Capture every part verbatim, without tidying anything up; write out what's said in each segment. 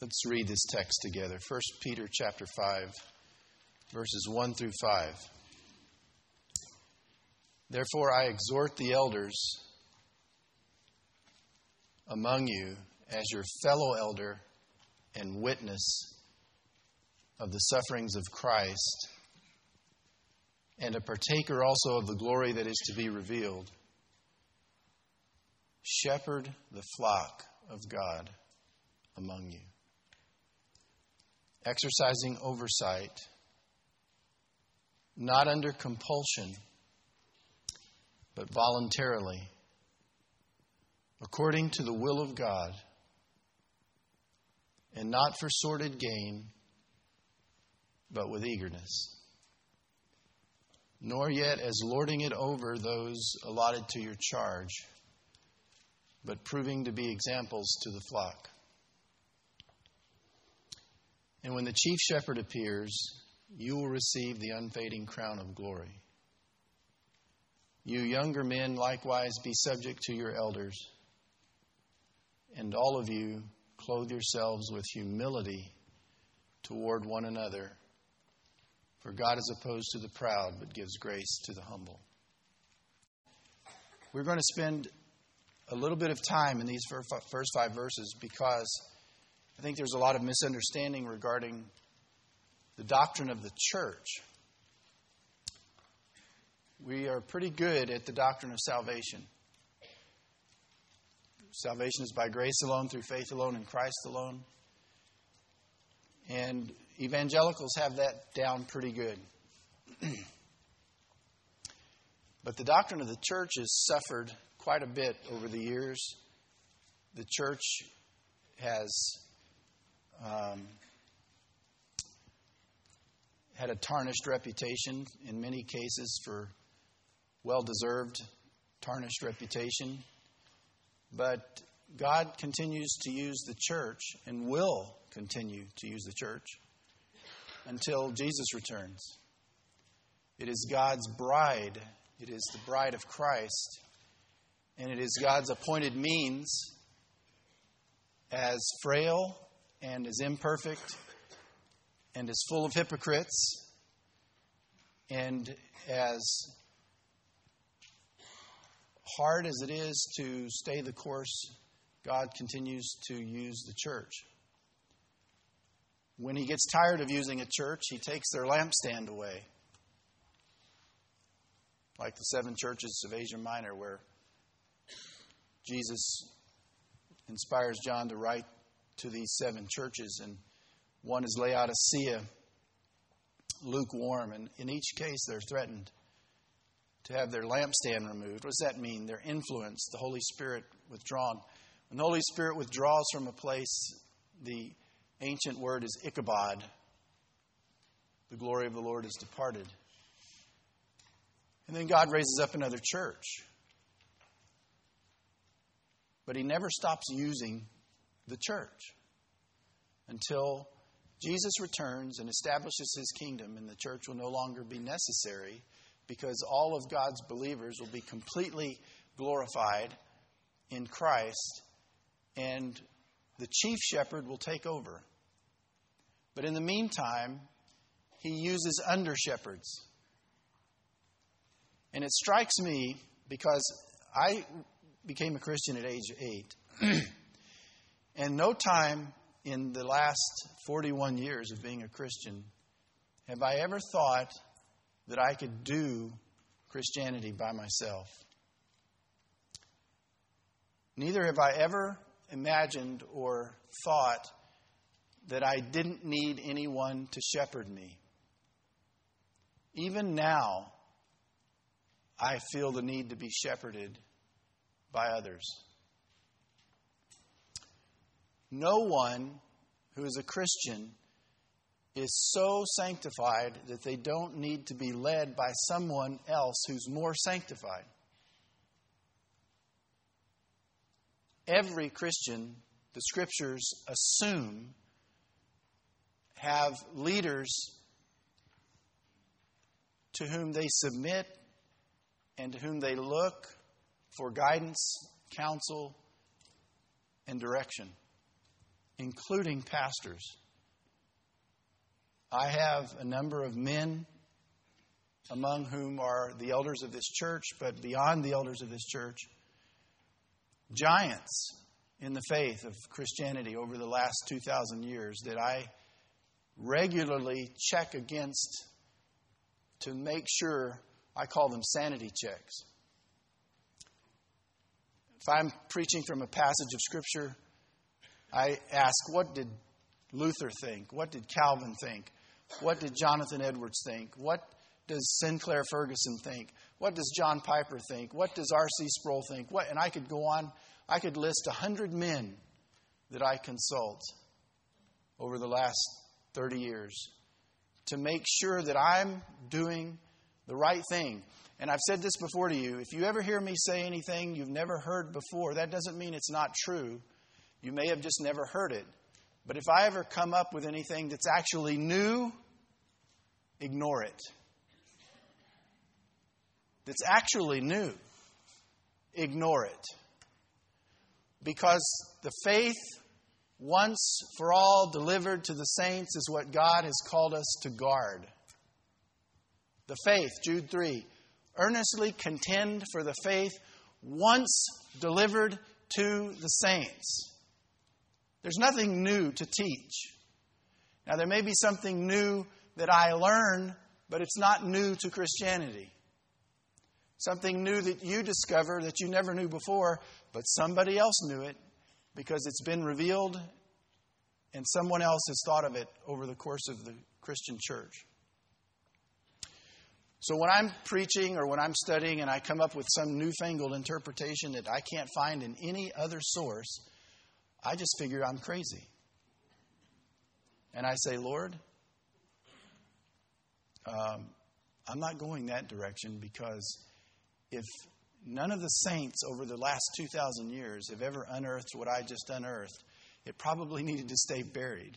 Let's read this text together. First Peter chapter five, verses one through five. Therefore I exhort the elders among you as your fellow elder and witness of the sufferings of Christ, and a partaker also of the glory that is to be revealed. Shepherd the flock of God among you, exercising oversight, not under compulsion, but voluntarily, according to the will of God, and not for sordid gain, but with eagerness, nor yet as lording it over those allotted to your charge, but proving to be examples to the flock. And when the chief shepherd appears, you will receive the unfading crown of glory. You younger men likewise be subject to your elders, and all of you clothe yourselves with humility toward one another. For God is opposed to the proud, but gives grace to the humble. We're going to spend a little bit of time in these first five verses because I think there's a lot of misunderstanding regarding the doctrine of the church. We are pretty good at the doctrine of salvation. Salvation is by grace alone, through faith alone, in Christ alone. And evangelicals have that down pretty good. But the doctrine of the church has suffered quite a bit over the years. The church has um, had a tarnished reputation in many cases for well-deserved tarnished reputation. But God continues to use the church and will continue to use the church until Jesus returns. It is God's bride. It is the bride of Christ. And it is God's appointed means, as frail and as imperfect and as full of hypocrites and as hard as it is to stay the course, God continues to use the church. When He gets tired of using a church, He takes their lampstand away. Like the seven churches of Asia Minor, where Jesus inspires John to write to these seven churches. And one is Laodicea, lukewarm. And in each case, they're threatened to have their lampstand removed. What does that mean? Their influence, the Holy Spirit withdrawn. When the Holy Spirit withdraws from a place, the ancient word is Ichabod. The glory of the Lord is departed. And then God raises up another church. But He never stops using the church until Jesus returns and establishes His kingdom, and the church will no longer be necessary because all of God's believers will be completely glorified in Christ, and the chief shepherd will take over. But in the meantime, He uses under-shepherds. And it strikes me because I became a Christian at age eight. And no time in the last forty-one years of being a Christian have I ever thought that I could do Christianity by myself. Neither have I ever imagined or thought that I didn't need anyone to shepherd me. Even now, I feel the need to be shepherded by others. No one who is a Christian is so sanctified that they don't need to be led by someone else who's more sanctified. Every Christian, the Scriptures assume, have leaders to whom they submit and to whom they look for guidance, counsel, and direction including pastors. I have a number of men among whom are the elders of this church, but beyond the elders of this church, giants in the faith of Christianity over the last two thousand years that I regularly check against to make sure. I call them sanity checks. If I'm preaching from a passage of Scripture, I ask, what did Luther think? What did Calvin think? What did Jonathan Edwards think? What does Sinclair Ferguson think? What does John Piper think? What does R C Sproul think? What? And I could go on. I could list a hundred men that I consult over the last thirty years to make sure that I'm doing the right thing. And I've said this before to you. If you ever hear me say anything you've never heard before, that doesn't mean it's not true. You may have just never heard it. But if I ever come up with anything that's actually new, ignore it. That's actually new, ignore it. Because the faith once for all delivered to the saints is what God has called us to guard. The faith, Jude three, earnestly contend for the faith once delivered to the saints. There's nothing new to teach. Now, there may be something new that I learn, but it's not new to Christianity. Something new that you discover that you never knew before, but somebody else knew it because it's been revealed and someone else has thought of it over the course of the Christian church. So when I'm preaching or when I'm studying and I come up with some newfangled interpretation that I can't find in any other source, I just figure I'm crazy. And I say, Lord, um, I'm not going that direction, because if none of the saints over the last two thousand years have ever unearthed what I just unearthed, it probably needed to stay buried.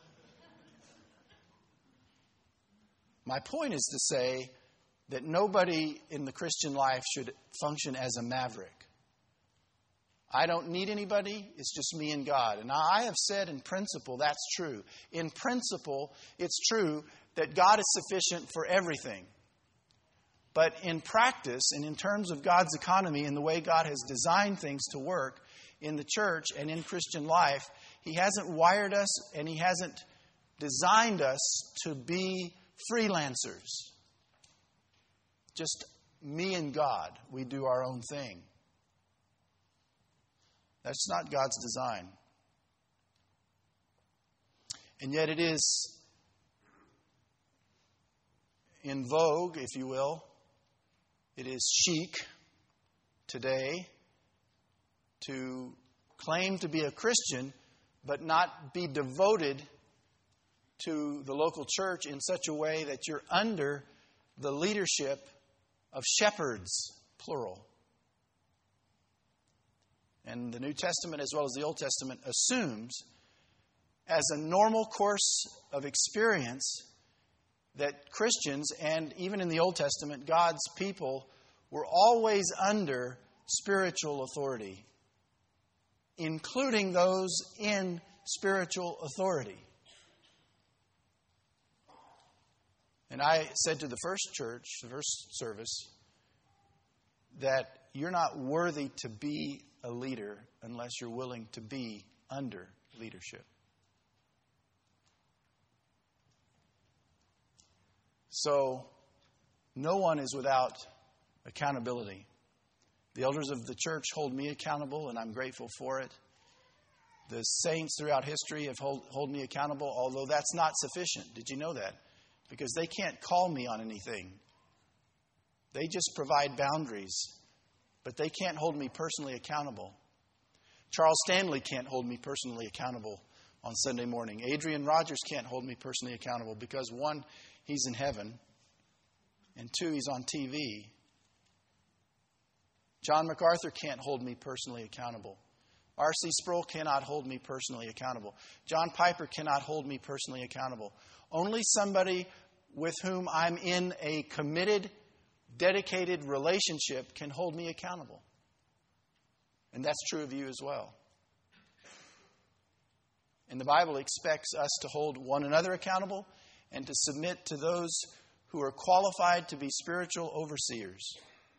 My point is to say that nobody in the Christian life should function as a maverick. I don't need anybody. It's just me and God. And I have said in principle that's true. In principle, it's true that God is sufficient for everything. But in practice and in terms of God's economy and the way God has designed things to work in the church and in Christian life, He hasn't wired us and He hasn't designed us to be freelancers. Just me and God. We do our own thing. That's not God's design. And yet it is in vogue, if you will. It is chic today to claim to be a Christian, but not be devoted to the local church in such a way that you're under the leadership of shepherds, plural. And the New Testament, as well as the Old Testament, assumes as a normal course of experience that Christians, and even in the Old Testament, God's people, were always under spiritual authority, including those in spiritual authority. And I said to the first church, the first service, that you're not worthy to be a leader unless you're willing to be under leadership. So, no one is without accountability. The elders of the church hold me accountable, and I'm grateful for it. The saints throughout history have hold, hold me accountable, although that's not sufficient. Did you know that? Because they can't call me on anything. They just provide boundaries, but they can't hold me personally accountable. Charles Stanley can't hold me personally accountable on Sunday morning. Adrian Rogers can't hold me personally accountable because, one, he's in heaven, and two, he's on T V. John MacArthur can't hold me personally accountable. R C Sproul cannot hold me personally accountable. John Piper cannot hold me personally accountable. Only somebody with whom I'm in a committed, dedicated relationship can hold me accountable. And that's true of you as well. And the Bible expects us to hold one another accountable and to submit to those who are qualified to be spiritual overseers.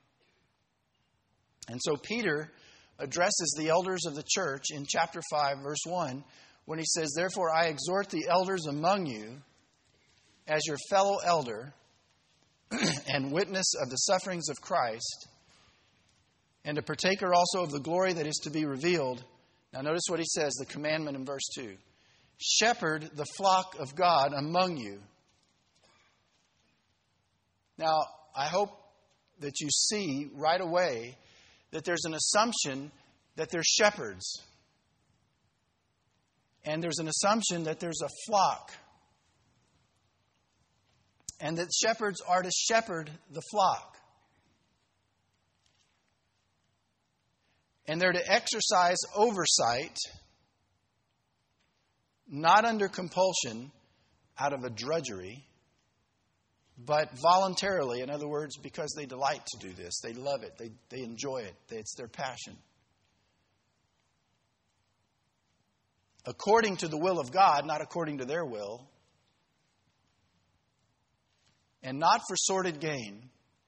And so Peter addresses the elders of the church in chapter five, verse one, when he says, "Therefore I exhort the elders among you as your fellow elder and witness of the sufferings of Christ, and a partaker also of the glory that is to be revealed." Now notice what he says, the commandment in verse two. "Shepherd the flock of God among you." Now, I hope that you see right away that there's an assumption that there's shepherds. And there's an assumption that there's a flock. And that shepherds are to shepherd the flock. And they're to exercise oversight, not under compulsion, out of a drudgery, but voluntarily. In other words, because they delight to do this. They love it. They, they enjoy it. It's their passion. According to the will of God, not according to their will. And not for sordid gain,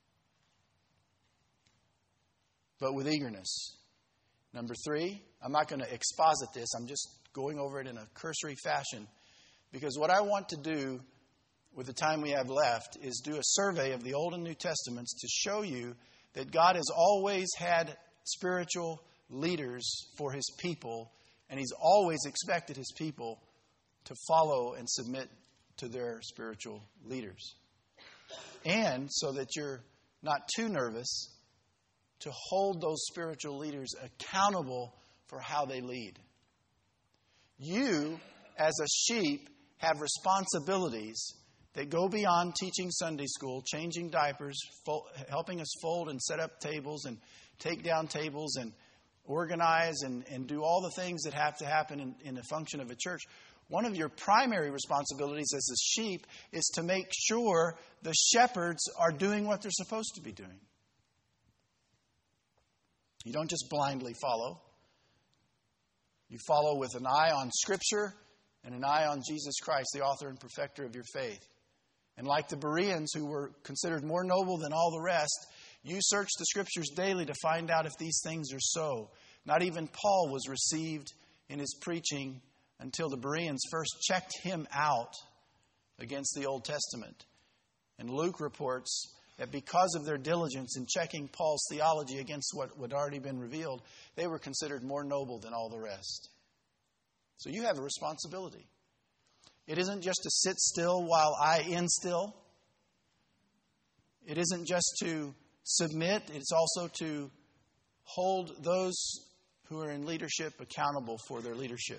but with eagerness. Number three, I'm not going to exposit this. I'm just going over it in a cursory fashion. Because what I want to do with the time we have left is do a survey of the Old and New Testaments to show you that God has always had spiritual leaders for His people. And He's always expected His people to follow and submit to their spiritual leaders. And so that you're not too nervous to hold those spiritual leaders accountable for how they lead. You, as a sheep, have responsibilities that go beyond teaching Sunday school, changing diapers, fo- helping us fold and set up tables and take down tables and organize and, and do all the things that have to happen in, in the function of a church. One of your primary responsibilities as a sheep is to make sure the shepherds are doing what they're supposed to be doing. You don't just blindly follow. You follow with an eye on Scripture and an eye on Jesus Christ, the author and perfecter of your faith. And like the Bereans, who were considered more noble than all the rest, you search the Scriptures daily to find out if these things are so. Not even Paul was received in his preaching until the Bereans first checked him out against the Old Testament. And Luke reports that because of their diligence in checking Paul's theology against what had already been revealed, they were considered more noble than all the rest. So you have a responsibility. It isn't just to sit still while I instill. It isn't just to submit. It's also to hold those who are in leadership accountable for their leadership.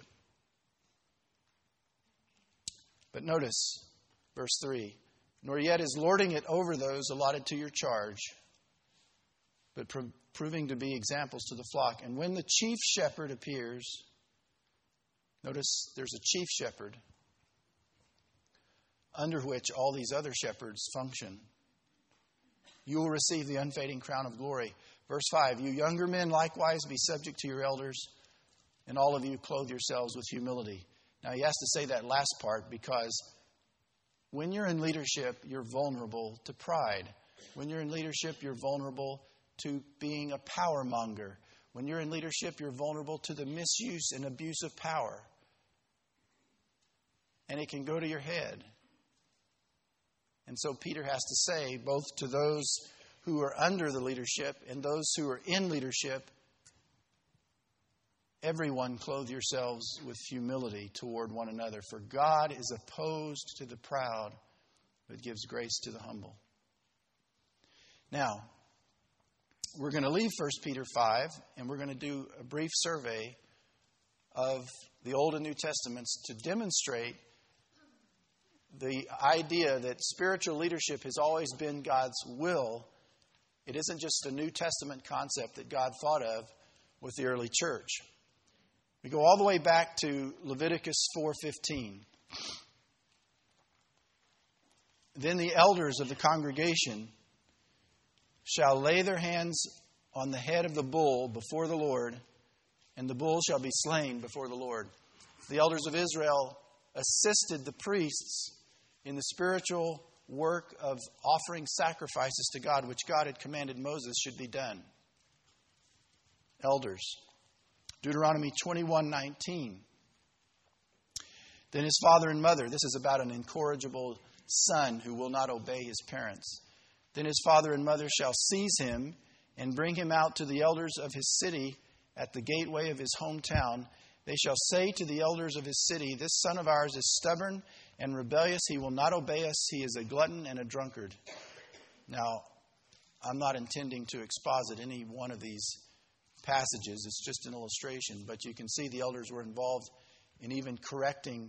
But notice verse three. Nor yet is lording it over those allotted to your charge, but pro- proving to be examples to the flock. And when the chief shepherd appears, notice there's a chief shepherd under which all these other shepherds function. You will receive the unfading crown of glory. Verse five, you younger men likewise be subject to your elders, and all of you clothe yourselves with humility. Now he has to say that last part because when you're in leadership, you're vulnerable to pride. When you're in leadership, you're vulnerable to being a power monger. When you're in leadership, you're vulnerable to the misuse and abuse of power. And it can go to your head. And so Peter has to say, both to those who are under the leadership and those who are in leadership, everyone clothe yourselves with humility toward one another. For God is opposed to the proud, but gives grace to the humble. Now, we're going to leave First Peter five, and we're going to do a brief survey of the Old and New Testaments to demonstrate the idea that spiritual leadership has always been God's will. It isn't just a New Testament concept that God thought of with the early church. We go all the way back to Leviticus four fifteen. Then the elders of the congregation shall lay their hands on the head of the bull before the Lord, and the bull shall be slain before the Lord. The elders of Israel assisted the priests in the spiritual work of offering sacrifices to God, which God had commanded Moses should be done. Elders. Deuteronomy twenty-one nineteen. Then his father and mother, this is about an incorrigible son who will not obey his parents. Then his father and mother shall seize him and bring him out to the elders of his city at the gateway of his hometown. They shall say to the elders of his city, this son of ours is stubborn and rebellious. He will not obey us. He is a glutton and a drunkard. Now, I'm not intending to exposit any one of these passages. It's just an illustration. But you can see the elders were involved in even correcting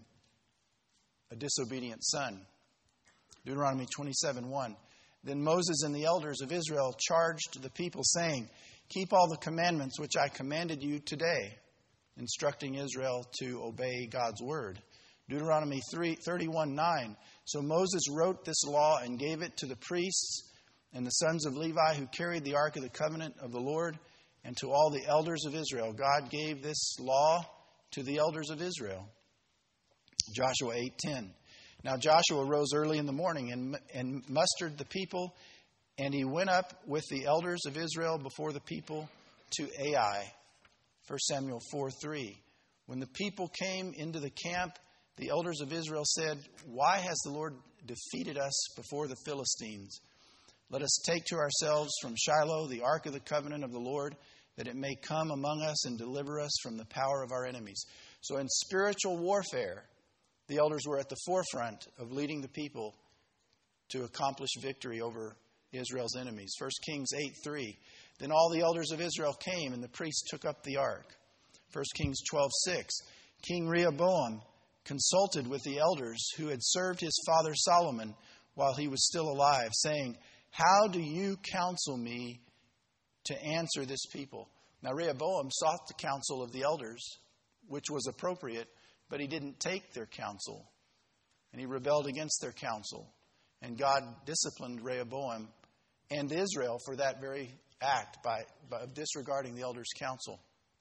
a disobedient son. Deuteronomy twenty-seven one. Then Moses and the elders of Israel charged the people, saying, keep all the commandments which I commanded you today, instructing Israel to obey God's word. Deuteronomy thirty-one nine. So Moses wrote this law and gave it to the priests and the sons of Levi who carried the ark of the covenant of the Lord, and to all the elders of Israel. God gave this law to the elders of Israel. Joshua eight ten. Now Joshua rose early in the morning and, and mustered the people, and he went up with the elders of Israel before the people to Ai. First Samuel four three. When the people came into the camp, the elders of Israel said, why has the Lord defeated us before the Philistines? Let us take to ourselves from Shiloh the ark of the covenant of the Lord, that it may come among us and deliver us from the power of our enemies. So in spiritual warfare, the elders were at the forefront of leading the people to accomplish victory over Israel's enemies. First Kings eight three. Then all the elders of Israel came, and the priests took up the ark. First Kings twelve six. King Rehoboam consulted with the elders who had served his father Solomon while he was still alive, saying, how do you counsel me to answer this people? Now Rehoboam sought the counsel of the elders, which was appropriate, but he didn't take their counsel, and he rebelled against their counsel. And God disciplined Rehoboam and Israel for that very act by, by disregarding the elders' counsel.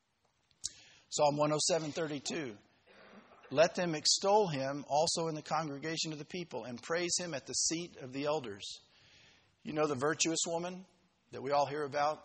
Psalm one oh seven thirty-two. Let them extol him also in the congregation of the people, and praise him at the seat of the elders. You know the virtuous woman that we all hear about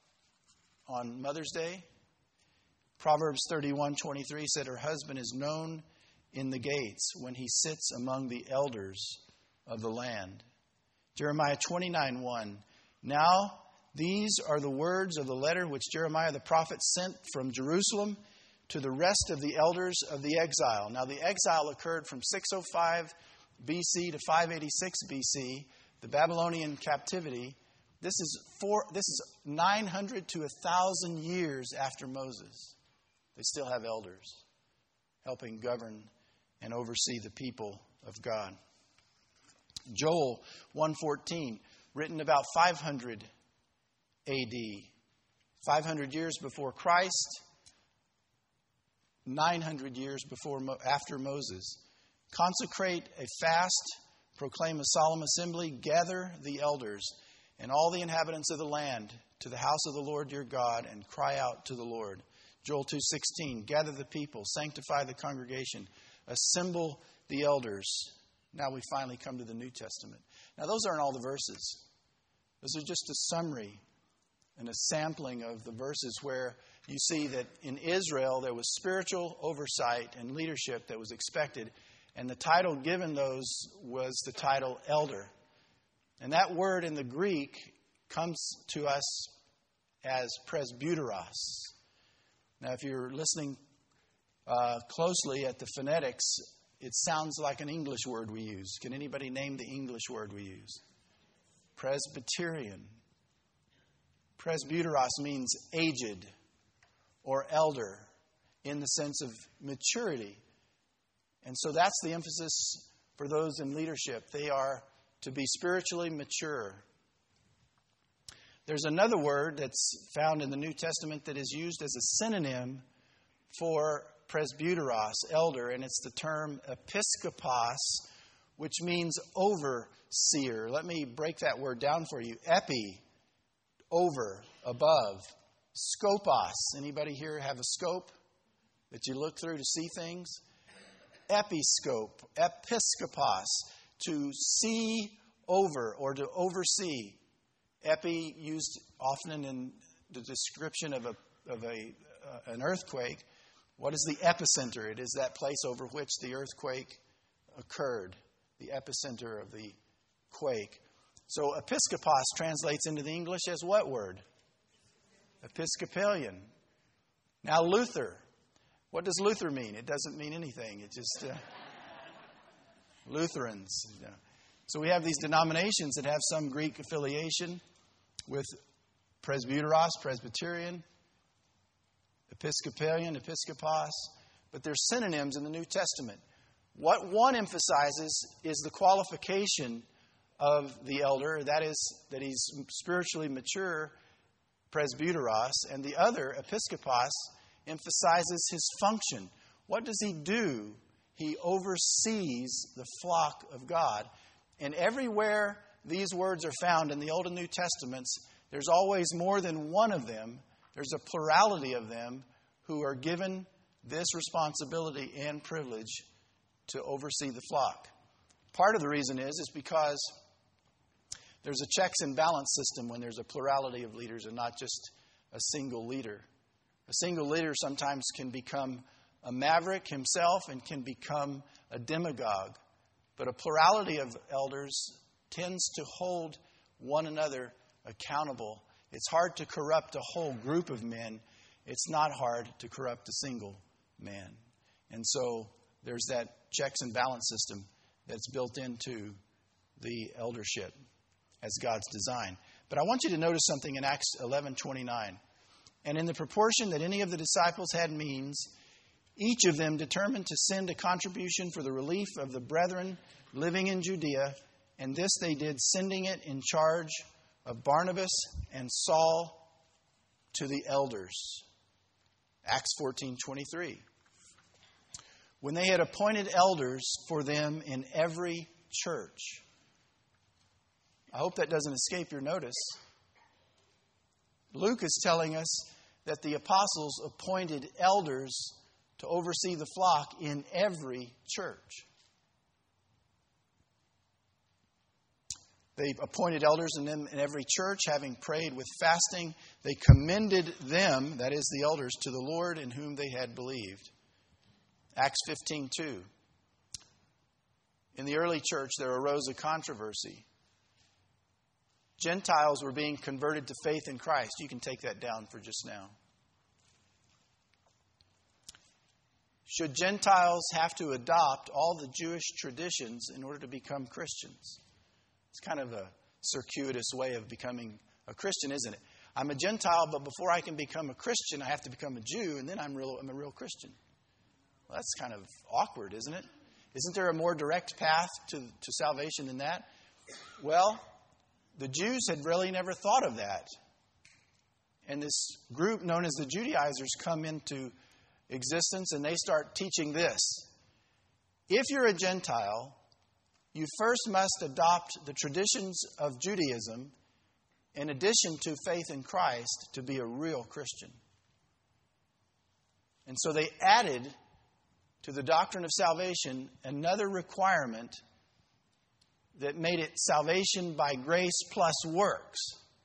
on Mother's Day? Proverbs thirty-one twenty-three said her husband is known in the gates when he sits among the elders of the land. Jeremiah twenty-nine one. Now these are the words of the letter which Jeremiah the prophet sent from Jerusalem to the rest of the elders of the exile. Now the exile occurred from six oh five B C to five eighty-six B C, the Babylonian captivity. This is four, this is nine hundred to one thousand years after Moses. They still have elders helping govern and oversee the people of God. Joel one fourteen, written about five hundred A D, five hundred years before Christ, nine hundred years before after Moses. Consecrate a fast, proclaim a solemn assembly, gather the elders and all the inhabitants of the land to the house of the Lord your God, and cry out to the Lord. Joel two sixteen, gather the people, sanctify the congregation, assemble the elders. Now we finally come to the New Testament. Now those aren't all the verses. Those are just a summary and a sampling of the verses where you see that in Israel there was spiritual oversight and leadership that was expected. And the title given those was the title elder. And that word in the Greek comes to us as presbyteros. Now, if you're listening uh, closely at the phonetics, it sounds like an English word we use. Can anybody name the English word we use? Presbyterian. Presbyteros means aged or elder in the sense of maturity. And so that's the emphasis for those in leadership. They are to be spiritually mature. There's another word that's found in the New Testament that is used as a synonym for presbyteros, elder, and it's the term episkopos, which means overseer. Let me break that word down for you. Epi, over, above. Skopos. Anybody here have a scope? that you look through to see things. Episcope, episkopos, to see over or to oversee. Epi, used often in the description of a of a uh, an earthquake. What is the epicenter? It is that place over which the earthquake occurred, the epicenter of the quake. So episkopos translates into the English as what word? Episcopalian. Now Luther. What does Luther mean? It doesn't mean anything. It just uh, Lutherans. You know. So we have these denominations that have some Greek affiliation with presbyteros, Presbyterian, Episcopalian, Episkopos, but they're synonyms in the New Testament. What one emphasizes is the qualification of the elder, that is, that he's spiritually mature, presbyteros, and the other, Episkopos, emphasizes his function. What does he do? He oversees the flock of God. And everywhere these words are found in the Old and New Testaments, there's always more than one of them. There's a plurality of them who are given this responsibility and privilege to oversee the flock. Part of the reason is, is because there's a checks and balance system when there's a plurality of leaders and not just a single leader. A single leader sometimes can become a maverick himself and can become a demagogue. But a plurality of elders tends to hold one another accountable. It's hard to corrupt a whole group of men. It's not hard to corrupt a single man. And so there's that checks and balance system that's built into the eldership as God's design. But I want you to notice something in Acts eleven twenty-nine. And in the proportion that any of the disciples had means, each of them determined to send a contribution for the relief of the brethren living in Judea, and this they did, sending it in charge of Barnabas and Saul to the elders. Acts fourteen twenty-three. When they had appointed elders for them in every church. I hope that doesn't escape your notice. Luke is telling us that the apostles appointed elders to oversee the flock in every church. They appointed elders in them in every church, having prayed with fasting. They commended them, that is the elders, to the Lord in whom they had believed. Acts fifteen two. In the early church, there arose a controversy. Gentiles were being converted to faith in Christ. You can take that down for just now. Should Gentiles have to adopt all the Jewish traditions in order to become Christians? It's kind of a circuitous way of becoming a Christian, isn't it? I'm a Gentile, but before I can become a Christian, I have to become a Jew, and then I'm real, I'm a real Christian. Well, that's kind of awkward, isn't it? Isn't there a more direct path to, to salvation than that? Well, the Jews had really never thought of that. And this group known as the Judaizers come into existence, and they start teaching this. If you're a Gentile, you first must adopt the traditions of Judaism in addition to faith in Christ to be a real Christian. And so they added to the doctrine of salvation another requirement that made it salvation by grace plus works.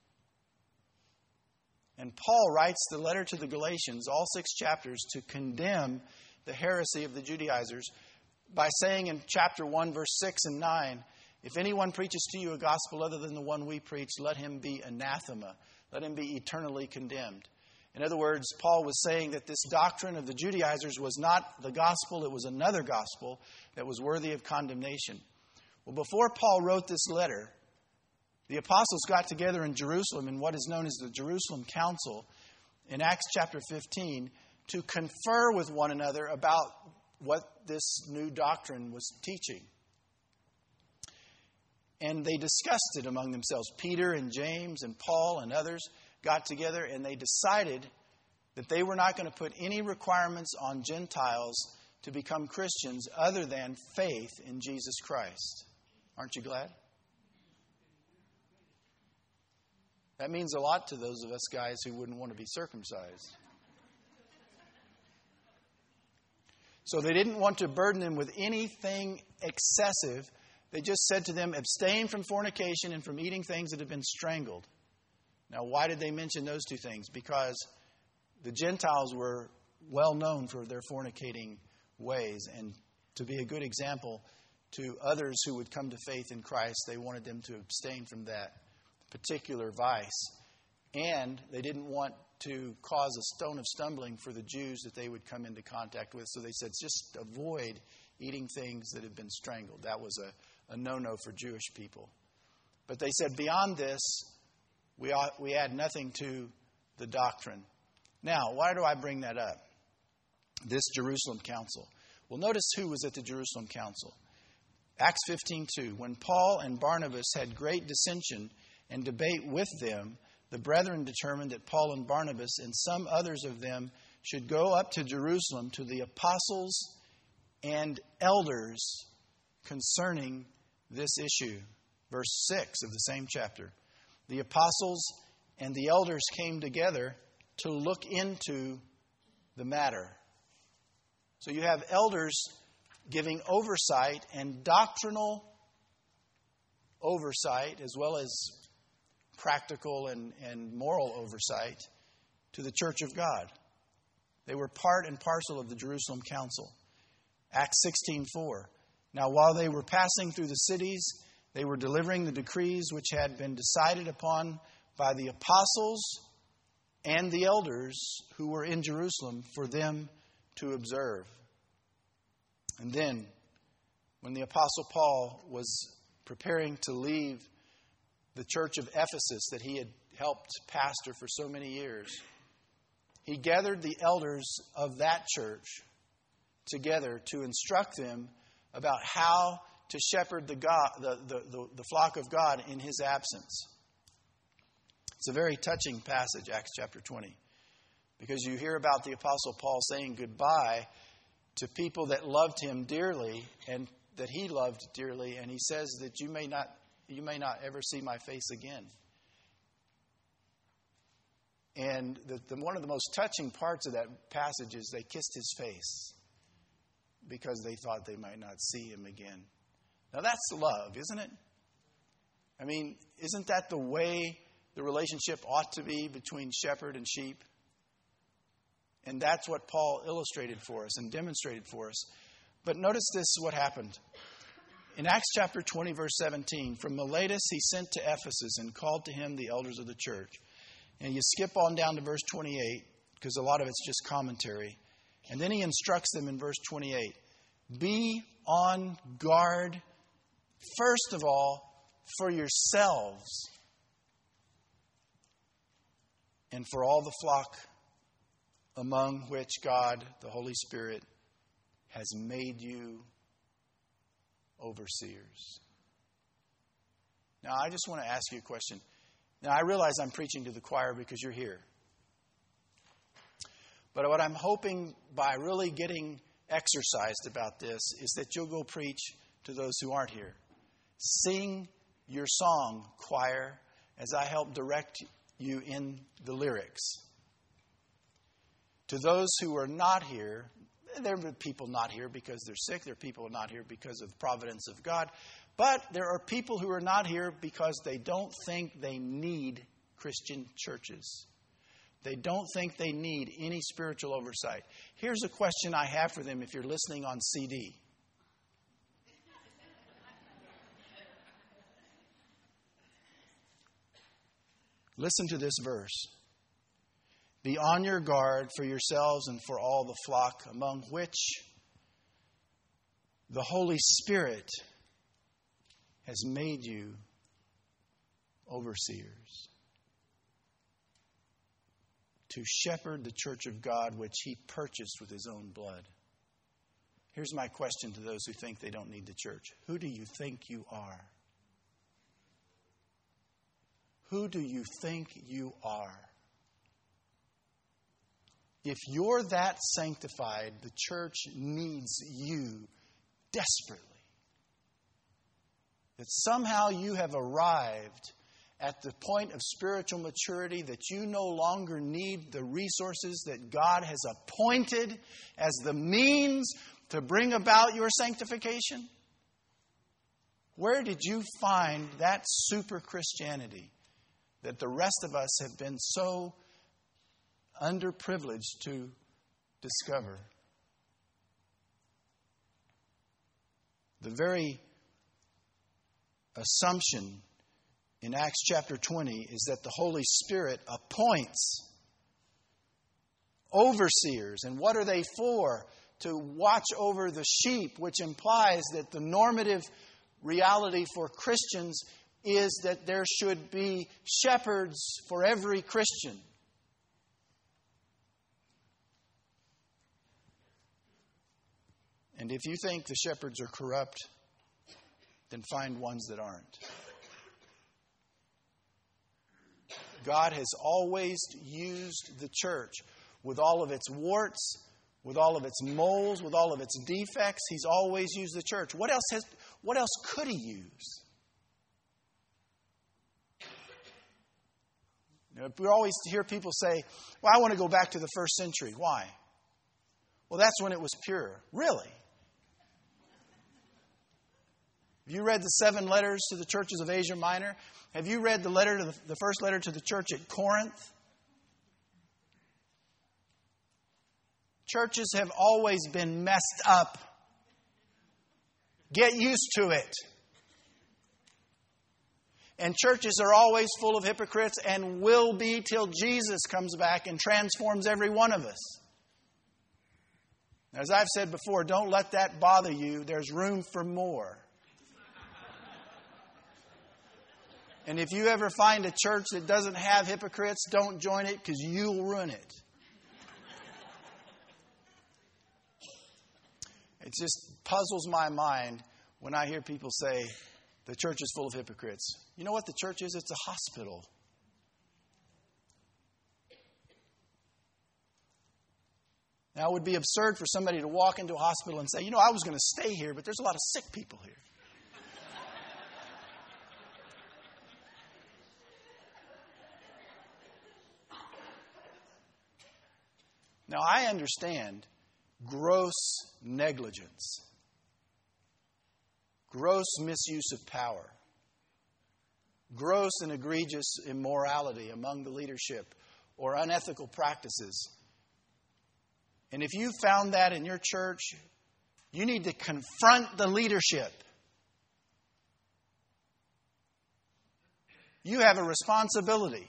And Paul writes the letter to the Galatians, all six chapters, to condemn the heresy of the Judaizers by saying in chapter one, verse six and nine, if anyone preaches to you a gospel other than the one we preach, let him be anathema. Let him be eternally condemned. In other words, Paul was saying that this doctrine of the Judaizers was not the gospel, it was another gospel that was worthy of condemnation. Well, before Paul wrote this letter, the apostles got together in Jerusalem in what is known as the Jerusalem Council in Acts chapter fifteen to confer with one another about what this new doctrine was teaching. And they discussed it among themselves. Peter and James and Paul and others got together and they decided that they were not going to put any requirements on Gentiles to become Christians other than faith in Jesus Christ. Aren't you glad? That means a lot to those of us guys who wouldn't want to be circumcised. So they didn't want to burden them with anything excessive. They just said to them, abstain from fornication and from eating things that have been strangled. Now, why did they mention those two things? Because the Gentiles were well known for their fornicating ways. And to be a good example to others who would come to faith in Christ, they wanted them to abstain from that particular vice. And they didn't want to cause a stone of stumbling for the Jews that they would come into contact with. So they said, just avoid eating things that have been strangled. That was a, a no-no for Jewish people. But they said, beyond this, we ought, we add nothing to the doctrine. Now, why do I bring that up? This Jerusalem council. Well, notice who was at the Jerusalem council. Acts fifteen two. When Paul and Barnabas had great dissension and debate with them, the brethren determined that Paul and Barnabas and some others of them should go up to Jerusalem to the apostles and elders concerning this issue. Verse six of the same chapter. The apostles and the elders came together to look into the matter. So you have elders giving oversight and doctrinal oversight as well as practical and, and moral oversight to the church of God. They were part and parcel of the Jerusalem council. Acts sixteen four. Now while they were passing through the cities, they were delivering the decrees which had been decided upon by the apostles and the elders who were in Jerusalem for them to observe. And then, when the Apostle Paul was preparing to leave the church of Ephesus that he had helped pastor for so many years, he gathered the elders of that church together to instruct them about how to shepherd the, God, the, the, the, the flock of God in his absence. It's a very touching passage, Acts chapter twenty, because you hear about the Apostle Paul saying goodbye to people that loved him dearly and that he loved dearly, and he says that you may not you may not ever see my face again. And the, the, one of the most touching parts of that passage is they kissed his face because they thought they might not see him again. Now that's love, isn't it? I mean, isn't that the way the relationship ought to be between shepherd and sheep? And that's what Paul illustrated for us and demonstrated for us. But notice this, what happened. In Acts chapter twenty, verse seventeen, from Miletus he sent to Ephesus and called to him the elders of the church. And you skip on down to verse twenty-eight, because a lot of it's just commentary. And then he instructs them in verse twenty-eight. Be on guard, first of all, for yourselves and for all the flock among which God, the Holy Spirit, has made you overseers. Now, I just want to ask you a question. Now, I realize I'm preaching to the choir because you're here. But what I'm hoping by really getting exercised about this is that you'll go preach to those who aren't here. Sing your song, choir, as I help direct you in the lyrics. To those who are not here, there are people not here because they're sick. There are people not here because of the providence of God. But there are people who are not here because they don't think they need Christian churches. They don't think they need any spiritual oversight. Here's a question I have for them if you're listening on C D. Listen to this verse. Be on your guard for yourselves and for all the flock among which the Holy Spirit has made you overseers, to shepherd the church of God which he purchased with his own blood. Here's my question to those who think they don't need the church. Who do you think you are? Who do you think you are? If you're that sanctified, the church needs you desperately. That somehow you have arrived at the point of spiritual maturity that you no longer need the resources that God has appointed as the means to bring about your sanctification? Where did you find that super Christianity that the rest of us have been so underprivileged to discover? The very assumption in Acts chapter twenty is that the Holy Spirit appoints overseers. And what are they for? To watch over the sheep, which implies that the normative reality for Christians is that there should be shepherds for every Christian. And if you think the shepherds are corrupt, then find ones that aren't. God has always used the church with all of its warts, with all of its moles, with all of its defects. He's always used the church. What else has, what else could he use? You know, we always hear people say, well, I want to go back to the first century. Why? Well, that's when it was pure. Really? Have you read the seven letters to the churches of Asia Minor? Have you read the letter to the, the first letter to the church at Corinth? Churches have always been messed up. Get used to it. And churches are always full of hypocrites and will be till Jesus comes back and transforms every one of us. As I've said before, don't let that bother you. There's room for more. And if you ever find a church that doesn't have hypocrites, don't join it because you'll ruin it. It just puzzles my mind when I hear people say the church is full of hypocrites. You know what the church is? It's a hospital. Now, it would be absurd for somebody to walk into a hospital and say, you know, I was going to stay here, but there's a lot of sick people here. Now, I understand gross negligence, gross misuse of power, gross and egregious immorality among the leadership, or unethical practices. And if you found that in your church, you need to confront the leadership. You have a responsibility.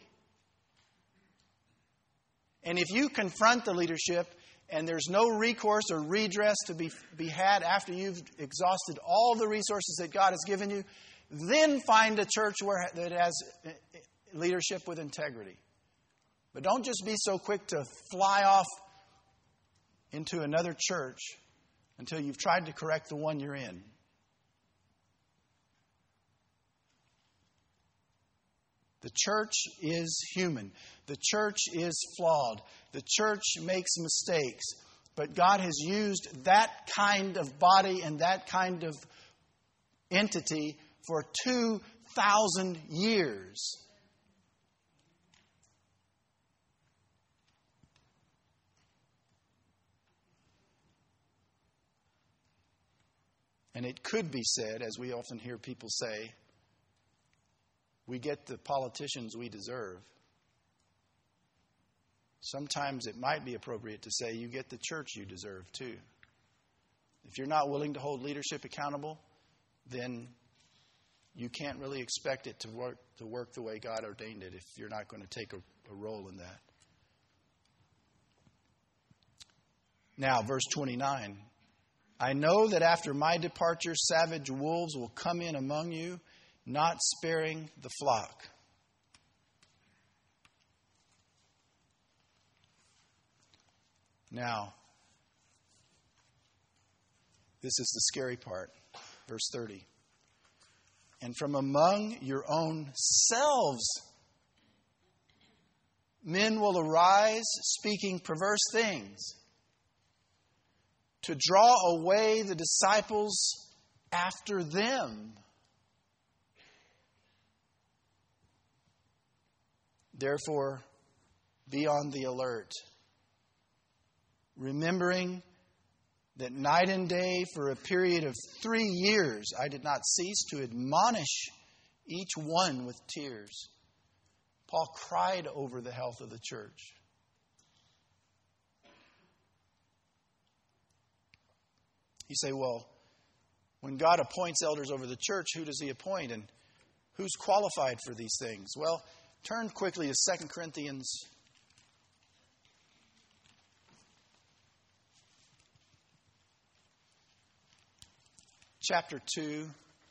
And if you confront the leadership and there's no recourse or redress to be, be had after you've exhausted all the resources that God has given you, then find a church where that has leadership with integrity. But don't just be so quick to fly off into another church until you've tried to correct the one you're in. The church is human. The church is flawed. The church makes mistakes. But God has used that kind of body and that kind of entity for two thousand years. And it could be said, as we often hear people say, we get the politicians we deserve. Sometimes it might be appropriate to say you get the church you deserve too. If you're not willing to hold leadership accountable, then you can't really expect it to work to work the way God ordained it if you're not going to take a, a role in that. Now, verse twenty-nine. I know that after my departure, savage wolves will come in among you, not sparing the flock. Now, this is the scary part. Verse thirty. And from among your own selves, men will arise speaking perverse things to draw away the disciples after them. Therefore, be on the alert, remembering that night and day for a period of three years I did not cease to admonish each one with tears. Paul cried over the health of the church. You say, well, when God appoints elders over the church, who does He appoint? And who's qualified for these things? Well, turn quickly to Second Corinthians chapter two.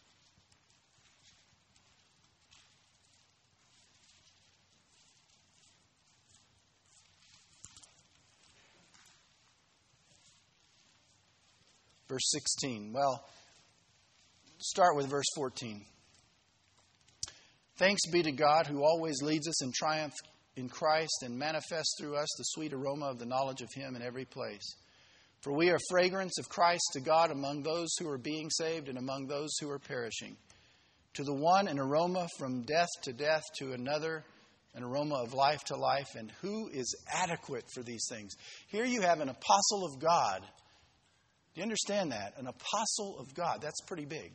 Verse sixteen. Well, start with verse fourteen. Thanks be to God who always leads us in triumph in Christ and manifests through us the sweet aroma of the knowledge of Him in every place. For we are fragrance of Christ to God among those who are being saved and among those who are perishing. To the one an aroma from death to death, to another an aroma of life to life. And who is adequate for these things? Here you have an apostle of God. Do you understand that? An apostle of God. That's pretty big.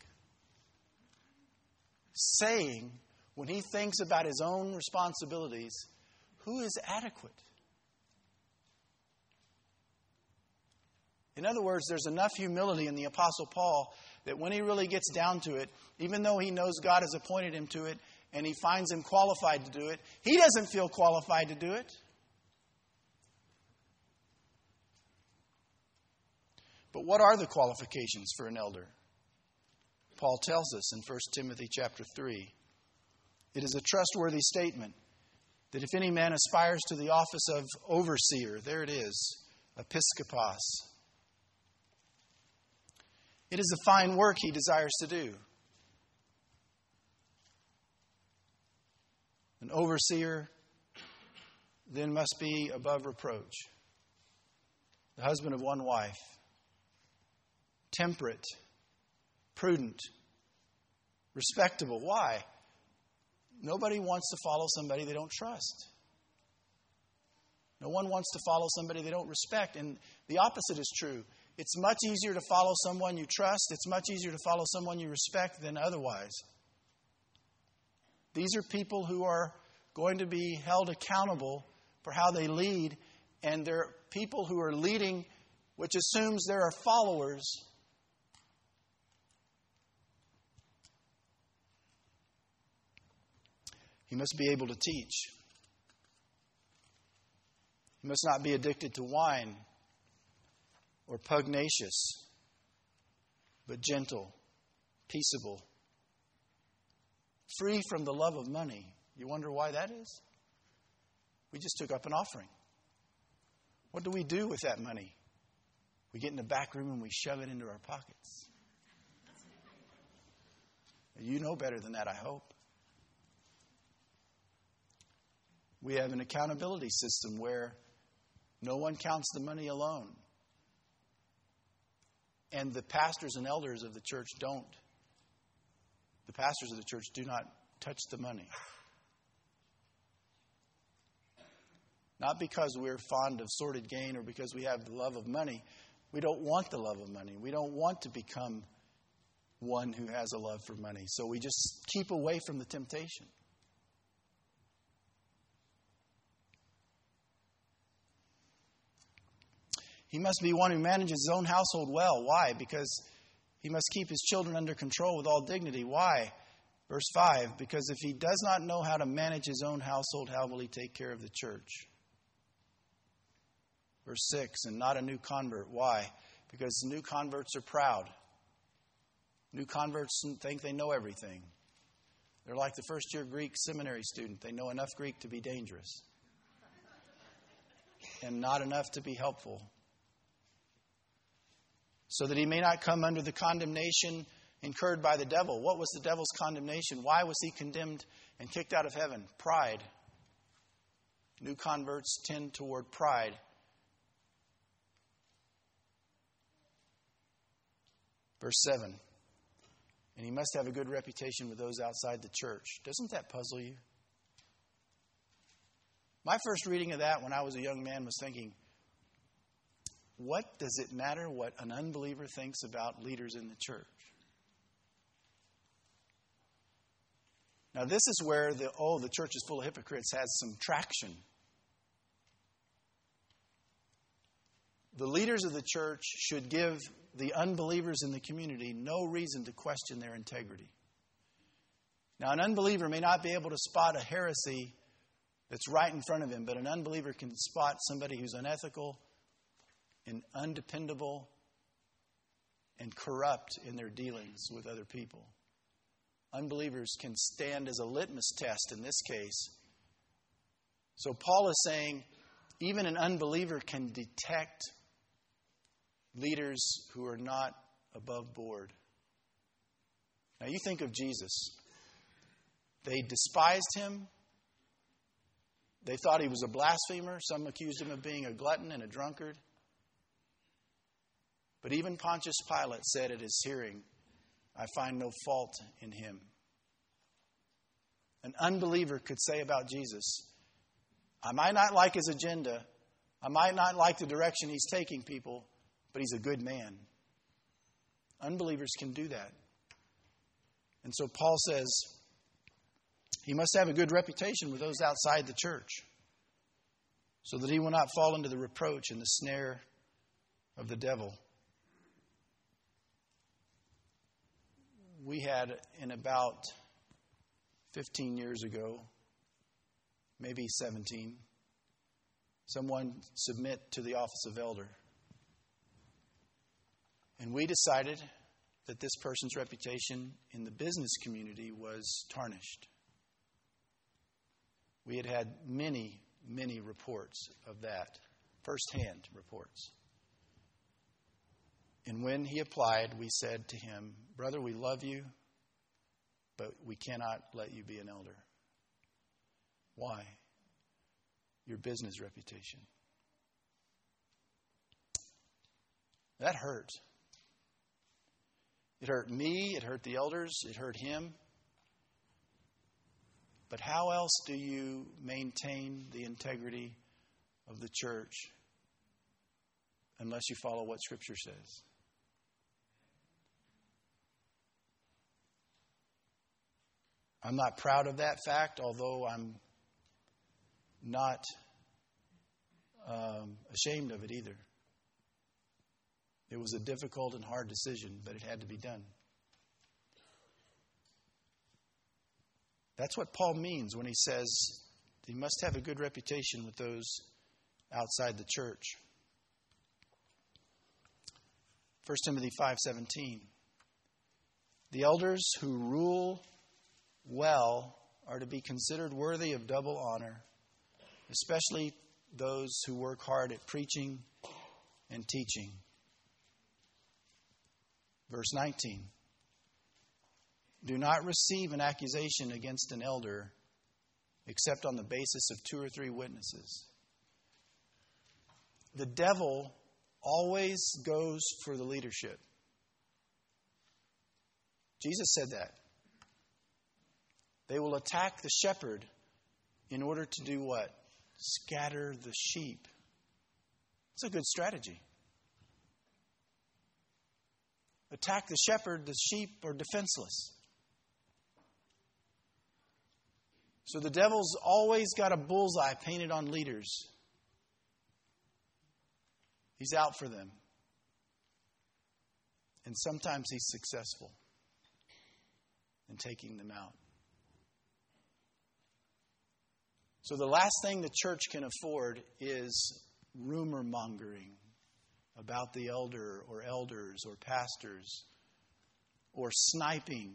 Saying, when he thinks about his own responsibilities, who is adequate? In other words, there's enough humility in the Apostle Paul that when he really gets down to it, even though he knows God has appointed him to it and he finds him qualified to do it, he doesn't feel qualified to do it. But what are the qualifications for an elder? Paul tells us in First Timothy chapter three. It is a trustworthy statement that if any man aspires to the office of overseer, there it is, episkopos, it is a fine work he desires to do. An overseer then must be above reproach, the husband of one wife, temperate, prudent, respectable. Why? Nobody wants to follow somebody they don't trust. No one wants to follow somebody they don't respect. And the opposite is true. It's much easier to follow someone you trust. It's much easier to follow someone you respect than otherwise. These are people who are going to be held accountable for how they lead. And they're people who are leading, which assumes there are followers. He must be able to teach. He must not be addicted to wine or pugnacious, but gentle, peaceable, free from the love of money. You wonder why that is? We just took up an offering. What do we do with that money? We get in the back room and we shove it into our pockets. You know better than that, I hope. We have an accountability system where no one counts the money alone. And the pastors and elders of the church don't. The pastors of the church do not touch the money. Not because we're fond of sordid gain or because we have the love of money. We don't want the love of money. We don't want to become one who has a love for money. So we just keep away from the temptation. He must be one who manages his own household well. Why? Because he must keep his children under control with all dignity. Why? Verse five, because if he does not know how to manage his own household, how will he take care of the church? Verse six, and not a new convert. Why? Because new converts are proud. New converts think they know everything. They're like the first year Greek seminary student. They know enough Greek to be dangerous and not enough to be helpful. So that he may not come under the condemnation incurred by the devil. What was the devil's condemnation? Why was he condemned and kicked out of heaven? Pride. New converts tend toward pride. Verse seven. And he must have a good reputation with those outside the church. Doesn't that puzzle you? My first reading of that when I was a young man was thinking, what does it matter what an unbeliever thinks about leaders in the church? Now, this is where the, oh, the church is full of hypocrites has some traction. The leaders of the church should give the unbelievers in the community no reason to question their integrity. Now, an unbeliever may not be able to spot a heresy that's right in front of him, but an unbeliever can spot somebody who's unethical and undependable and corrupt in their dealings with other people. Unbelievers can stand as a litmus test in this case. So Paul is saying even an unbeliever can detect leaders who are not above board. Now you think of Jesus. They despised him. They thought he was a blasphemer. Some accused him of being a glutton and a drunkard. But even Pontius Pilate said at his hearing, I find no fault in him. An unbeliever could say about Jesus, I might not like his agenda. I might not like the direction he's taking people, but he's a good man. Unbelievers can do that. And so Paul says he must have a good reputation with those outside the church so that he will not fall into the reproach and the snare of the devil. We had in about fifteen years ago, maybe seventeen, someone submit to the office of elder. And we decided that this person's reputation in the business community was tarnished. We had had many, many reports of that, firsthand reports. And when he applied, we said to him, brother, we love you, but we cannot let you be an elder. Why? Your business reputation. That hurt. It hurt me, it hurt the elders, it hurt him. But how else do you maintain the integrity of the church unless you follow what Scripture says? I'm not proud of that fact, although I'm not um, ashamed of it either. It was a difficult and hard decision, but it had to be done. That's what Paul means when he says he must have a good reputation with those outside the church. First Timothy five seventeen. The elders who rule well are to be considered worthy of double honor, especially those who work hard at preaching and teaching. Verse nineteen. Do not receive an accusation against an elder except on the basis of two or three witnesses. The devil always goes for the leadership. Jesus said that. They will attack the shepherd in order to do what? Scatter the sheep. It's a good strategy. Attack the shepherd, the sheep are defenseless. So the devil's always got a bullseye painted on leaders. He's out for them. And sometimes he's successful in taking them out. So the last thing the church can afford is rumor mongering about the elder or elders or pastors or sniping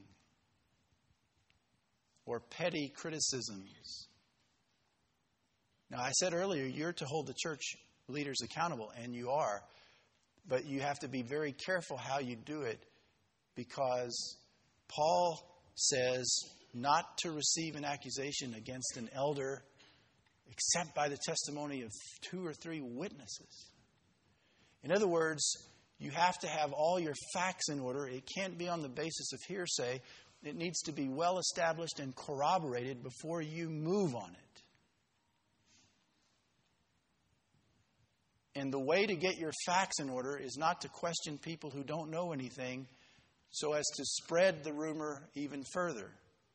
or petty criticisms. Now, I said earlier, you're to hold the church leaders accountable, and you are. But you have to be very careful how you do it, because Paul says not to receive an accusation against an elder except by the testimony of two or three witnesses. In other words, you have to have all your facts in order. It can't be on the basis of hearsay. It needs to be well established and corroborated before you move on it. And the way to get your facts in order is not to question people who don't know anything so as to spread the rumor even further.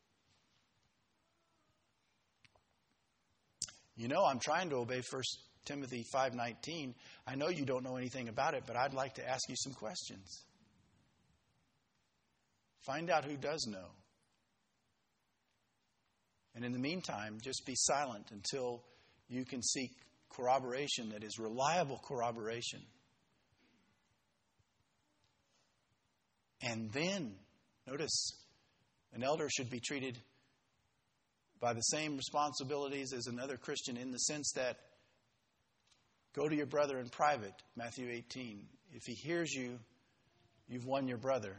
You know, I'm trying to obey First Timothy five nineteen. I know you don't know anything about it, but I'd like to ask you some questions. Find out who does know. And in the meantime, just be silent until you can seek corroboration that is reliable corroboration. And then, notice, an elder should be treated by the same responsibilities as another Christian in the sense that go to your brother in private, Matthew eighteen. If he hears you, you've won your brother.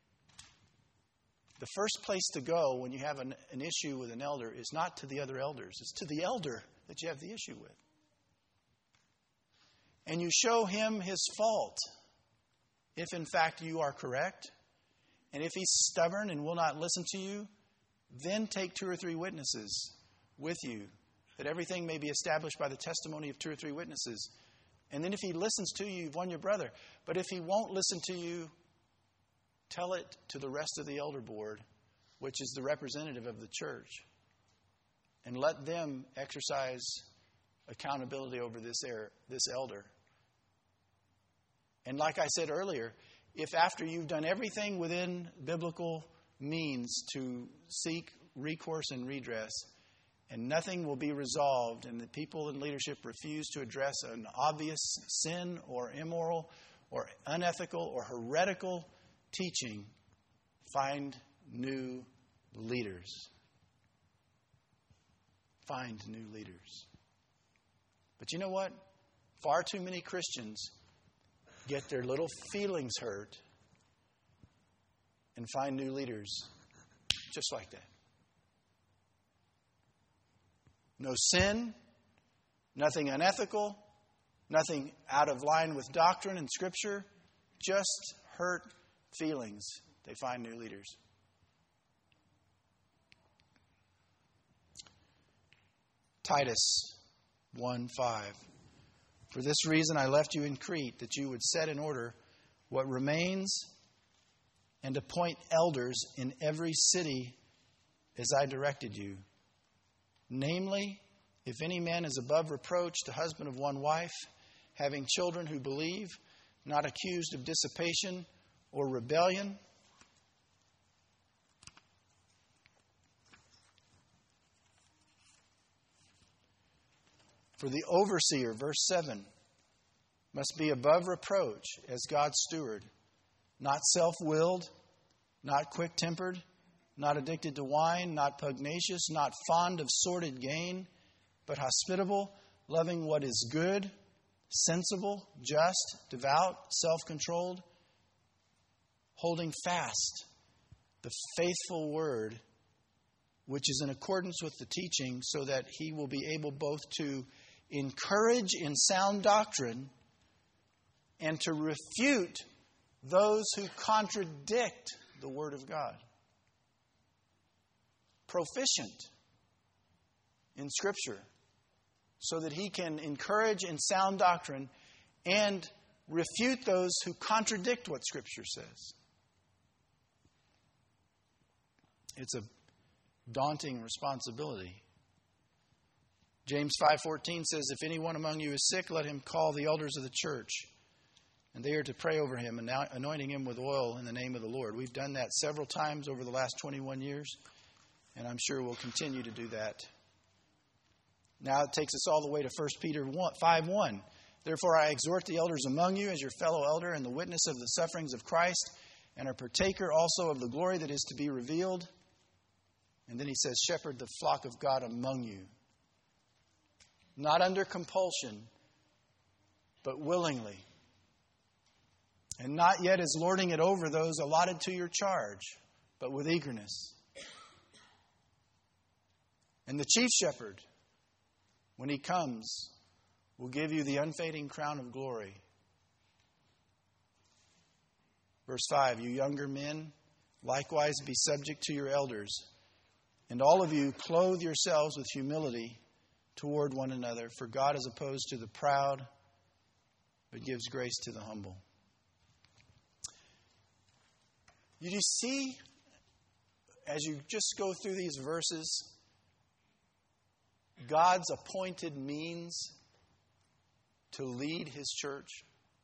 The first place to go when you have an, an issue with an elder is not to the other elders. It's to the elder that you have the issue with. And you show him his fault if in fact you are correct. And if he's stubborn and will not listen to you, then take two or three witnesses with you, that everything may be established by the testimony of two or three witnesses. And then if he listens to you, you've won your brother. But if he won't listen to you, tell it to the rest of the elder board, which is the representative of the church. And let them exercise accountability over this er- this elder. And like I said earlier, if after you've done everything within biblical means to seek recourse and redress, and nothing will be resolved, and the people in leadership refuse to address an obvious sin or immoral or unethical or heretical teaching, find new leaders. Find new leaders. But you know what? Far too many Christians get their little feelings hurt and find new leaders just like that. No sin, nothing unethical, nothing out of line with doctrine and Scripture, just hurt feelings. They find new leaders. Titus one five. For this reason I left you in Crete, that you would set in order what remains and appoint elders in every city as I directed you. Namely, if any man is above reproach, the husband of one wife, having children who believe, not accused of dissipation or rebellion. For the overseer, verse seven, must be above reproach as God's steward, not self-willed, not quick-tempered, not addicted to wine, not pugnacious, not fond of sordid gain, but hospitable, loving what is good, sensible, just, devout, self-controlled, holding fast the faithful word, which is in accordance with the teaching, so that he will be able both to encourage in sound doctrine and to refute those who contradict the Word of God. Proficient in Scripture, so that he can encourage in sound doctrine and refute those who contradict what Scripture says. It's a daunting responsibility. James five fourteen says, if anyone among you is sick, let him call the elders of the church, and they are to pray over him, and anointing him with oil in the name of the Lord. We've done that several times over the last twenty-one years, and I'm sure we'll continue to do that. Now it takes us all the way to First Peter five one. Therefore I exhort the elders among you as your fellow elder and the witness of the sufferings of Christ, and a partaker also of the glory that is to be revealed. And then he says, shepherd the flock of God among you. Not under compulsion, but willingly. And not yet as lording it over those allotted to your charge, but with eagerness. And the chief shepherd, when he comes, will give you the unfading crown of glory. Verse five, you younger men, likewise be subject to your elders. And all of you clothe yourselves with humility toward one another, for God is opposed to the proud, but gives grace to the humble. You see, as you just go through these verses, God's appointed means to lead His church.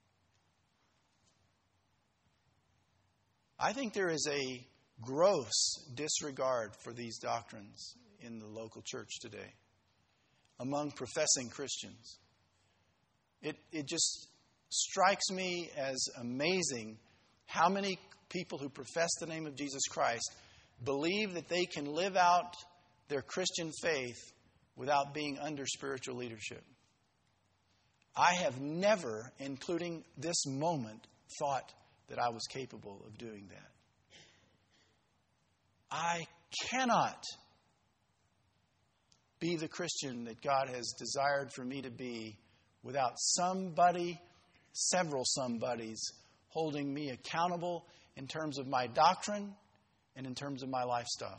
I think there is a gross disregard for these doctrines in the local church today among professing Christians. It, it just strikes me as amazing how many people who profess the name of Jesus Christ believe that they can live out their Christian faith without being under spiritual leadership. I have never, including this moment, thought that I was capable of doing that. I cannot be the Christian that God has desired for me to be without somebody, several somebodies, holding me accountable in terms of my doctrine and in terms of my lifestyle.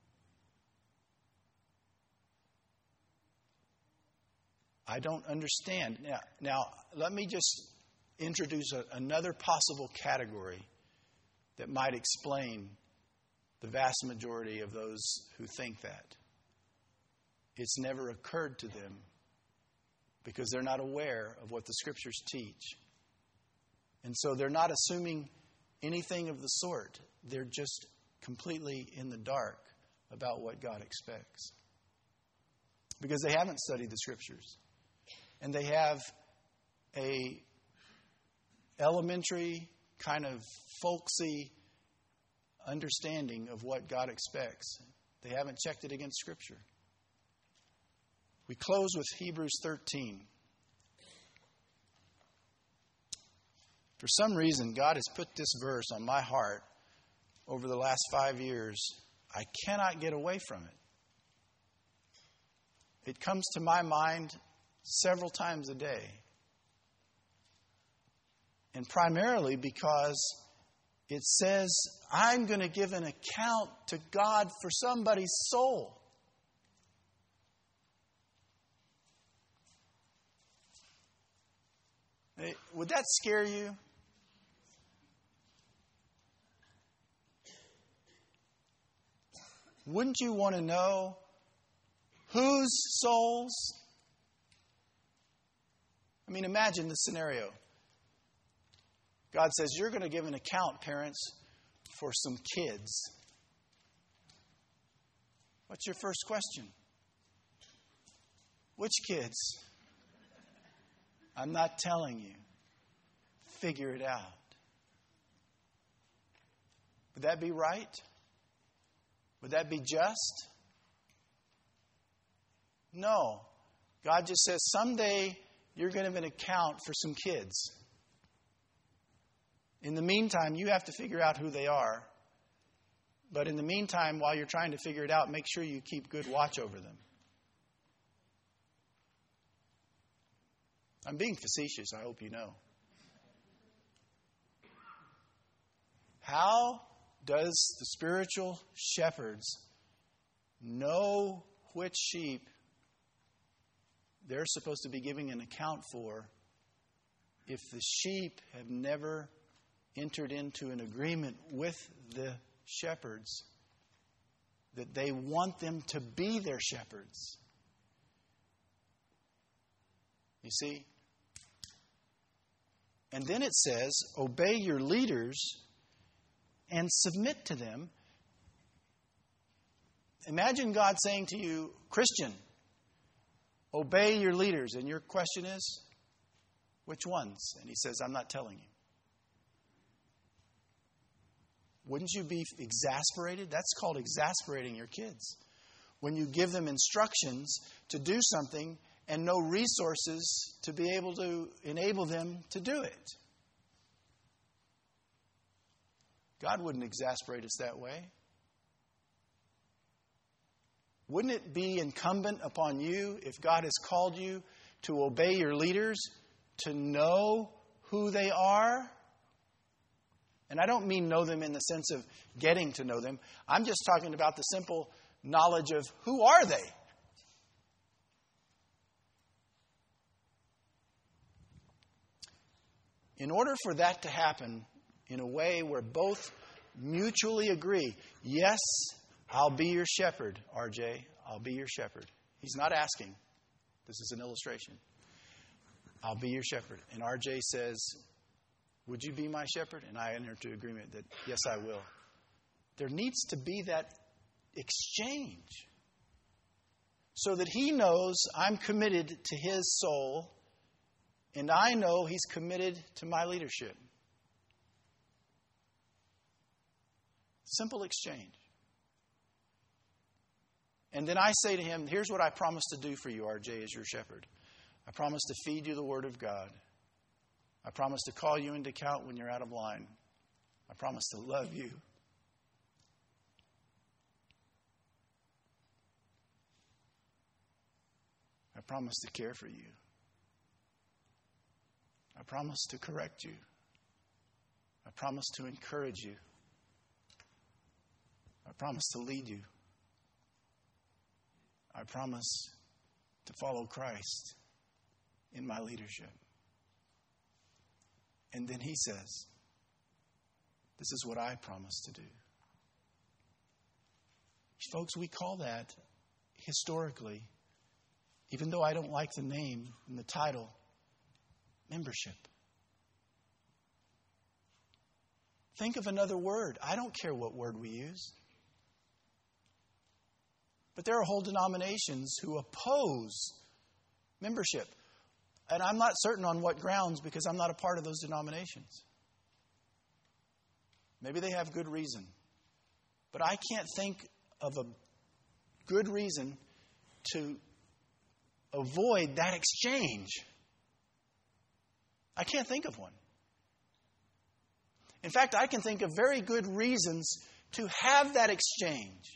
I don't understand. Now, now let me just introduce a, another possible category that might explain the vast majority of those who think that. It's never occurred to them because they're not aware of what the Scriptures teach. And so they're not assuming anything of the sort. They're just completely in the dark about what God expects. Because they haven't studied the Scriptures. And they have a elementary, kind of folksy understanding of what God expects. They haven't checked it against Scripture. We close with Hebrews thirteen. For some reason, God has put this verse on my heart over the last five years. I cannot get away from it. It comes to my mind several times a day. And primarily because it says, I'm going to give an account to God for somebody's soul. Hey, would that scare you? Wouldn't you want to know whose souls? I mean, imagine the scenario. God says, you're going to give an account, parents, for some kids. What's your first question? Which kids? I'm not telling you. Figure it out. Would that be right? Would that be just? No. God just says, someday you're going to give an account for some kids. In the meantime, you have to figure out who they are. But in the meantime, while you're trying to figure it out, make sure you keep good watch over them. I'm being facetious, I hope you know. How does the spiritual shepherds know which sheep they're supposed to be giving an account for if the sheep have never entered into an agreement with the shepherds that they want them to be their shepherds? You see? And then it says, obey your leaders and submit to them. Imagine God saying to you, Christian, obey your leaders. And your question is, which ones? And He says, I'm not telling you. Wouldn't you be exasperated? That's called exasperating your kids. When you give them instructions to do something and no resources to be able to enable them to do it. God wouldn't exasperate us that way. Wouldn't it be incumbent upon you, if God has called you to obey your leaders, to know who they are? And I don't mean know them in the sense of getting to know them. I'm just talking about the simple knowledge of who are they? In order for that to happen in a way where both mutually agree, yes, I'll be your shepherd, R J, I'll be your shepherd. He's not asking. This is an illustration. I'll be your shepherd. And R J says, would you be my shepherd? And I enter into agreement that, yes, I will. There needs to be that exchange so that he knows I'm committed to his soul and I know he's committed to my leadership. Simple exchange. And then I say to him, here's what I promise to do for you, R J, as your shepherd. I promise to feed you the Word of God. I promise to call you into account when you're out of line. I promise to love you. I promise to care for you. I promise to correct you. I promise to encourage you. I promise to lead you. I promise to follow Christ in my leadership. And then he says, this is what I promise to do. Folks, we call that historically, even though I don't like the name and the title, membership. Think of another word. I don't care what word we use. But there are whole denominations who oppose membership. And I'm not certain on what grounds because I'm not a part of those denominations. Maybe they have good reason. But I can't think of a good reason to avoid that exchange. I can't think of one. In fact, I can think of very good reasons to have that exchange.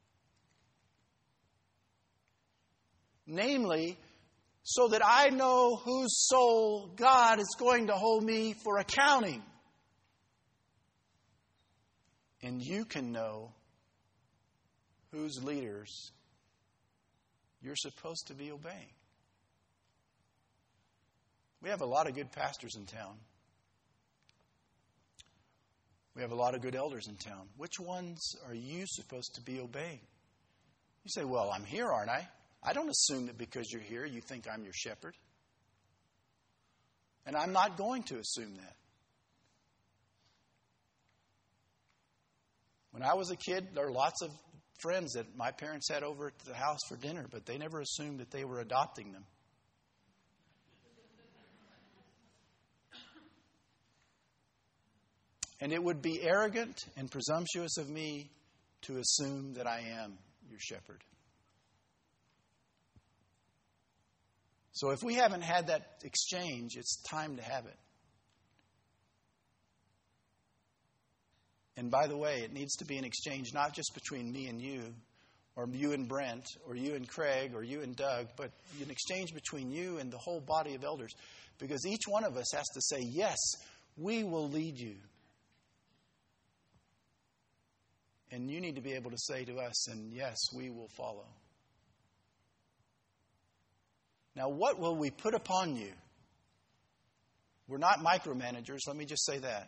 Namely, so that I know whose soul God is going to hold me for accounting. And you can know whose leaders you're supposed to be obeying. We have a lot of good pastors in town. We have a lot of good elders in town. Which ones are you supposed to be obeying? You say, well, I'm here, aren't I? I don't assume that because you're here, you think I'm your shepherd. And I'm not going to assume that. When I was a kid, there were lots of friends that my parents had over at the house for dinner, but they never assumed that they were adopting them. And it would be arrogant and presumptuous of me to assume that I am your shepherd. So if we haven't had that exchange, it's time to have it. And by the way, it needs to be an exchange not just between me and you, or you and Brent, or you and Craig, or you and Doug, but an exchange between you and the whole body of elders. Because each one of us has to say, yes, we will lead you. And you need to be able to say to us, and yes, we will follow. Now, what will we put upon you? We're not micromanagers, let me just say that.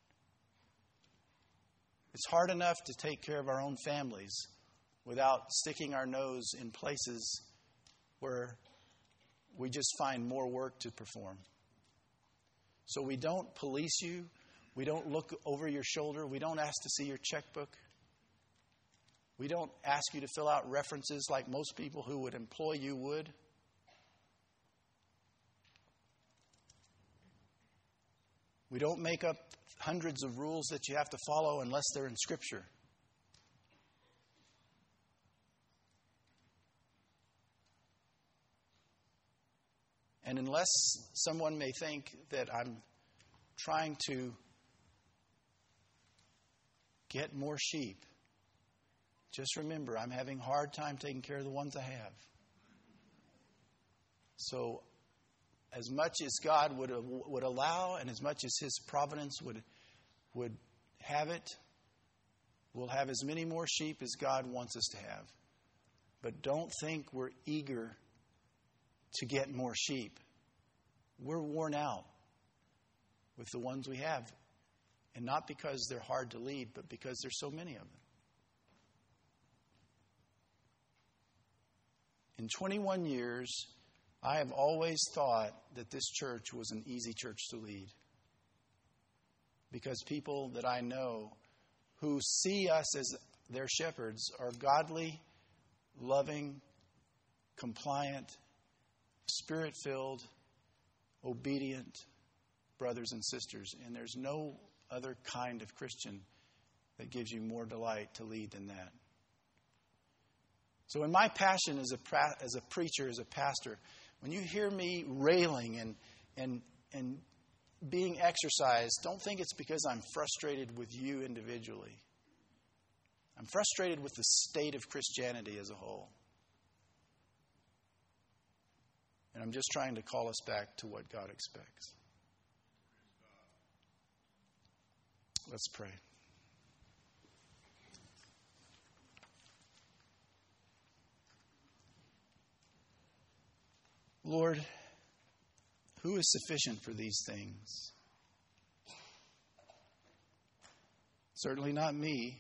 It's hard enough to take care of our own families without sticking our nose in places where we just find more work to perform. So we don't police you. We don't look over your shoulder. We don't ask to see your checkbook. We don't ask you to fill out references like most people who would employ you would. We don't make up hundreds of rules that you have to follow unless they're in Scripture. And unless someone may think that I'm trying to get more sheep, just remember I'm having a hard time taking care of the ones I have. So as much as God would would allow and as much as His providence would would have it, we'll have as many more sheep as God wants us to have. But don't think we're eager to get more sheep. We're worn out. with the ones we have. And not because they're hard to lead, but because there's so many of them. In twenty-one years, I have always thought that this church was an easy church to lead. Because people that I know who see us as their shepherds are godly, loving, compliant, Spirit-filled, obedient brothers and sisters. And there's no other kind of Christian that gives you more delight to lead than that. So in my passion as a pra- as a preacher, as a pastor, when you hear me railing and and and being exercised, don't think it's because I'm frustrated with you individually. I'm frustrated with the state of Christianity as a whole. And I'm just trying to call us back to what God expects. Let's pray. Lord, who is sufficient for these things? Certainly not me.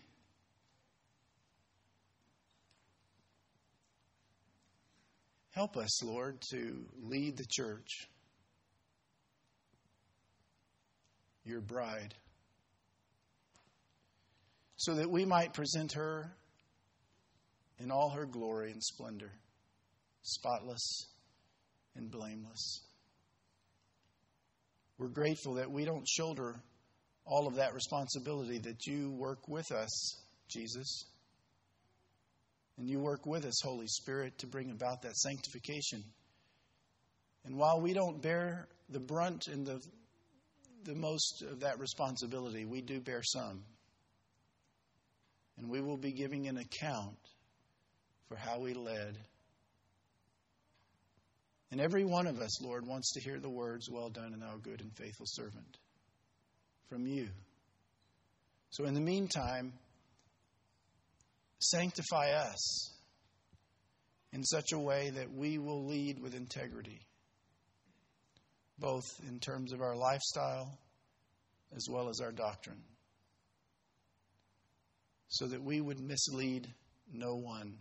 Help us, Lord, to lead the church, your bride, so that we might present her in all her glory and splendor, spotless and blameless. We're grateful that we don't shoulder all of that responsibility, that you work with us, Jesus. And you work with us, Holy Spirit, to bring about that sanctification. And while we don't bear the brunt and the, the most of that responsibility, we do bear some. And we will be giving an account for how we led. And every one of us, Lord, wants to hear the words, "Well done, thou good and faithful servant," from you. So in the meantime, sanctify us in such a way that we will lead with integrity, both in terms of our lifestyle as well as our doctrine, so that we would mislead no one.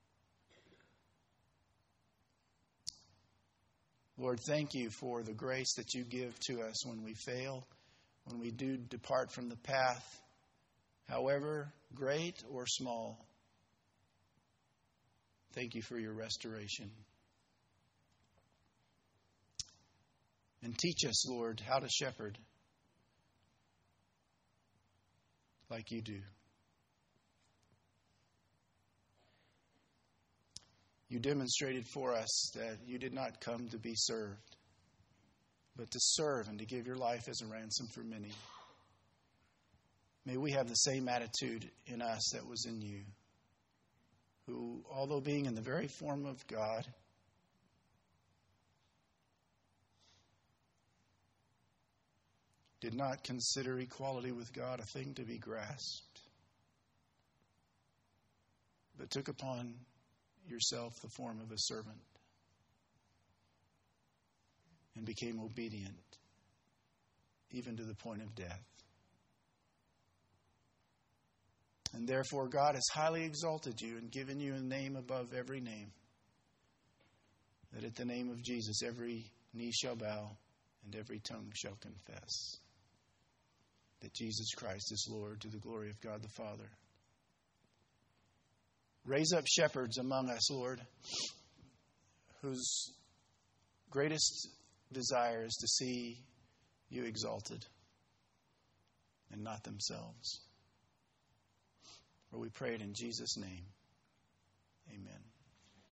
Lord, thank you for the grace that you give to us when we fail, when we do depart from the path, however great or small. Thank you for your restoration. And teach us, Lord, how to shepherd like you do. You demonstrated for us that you did not come to be served, but to serve and to give your life as a ransom for many. May we have the same attitude in us that was in you, who, although being in the very form of God, did not consider equality with God a thing to be grasped, but took upon yourself the form of a servant and became obedient even to the point of death. And therefore God has highly exalted you and given you a name above every name, that at the name of Jesus every knee shall bow and every tongue shall confess that Jesus Christ is Lord, to the glory of God the Father. Raise up shepherds among us, Lord, whose greatest desire is to see you exalted and not themselves. For we pray it in Jesus' name. Amen.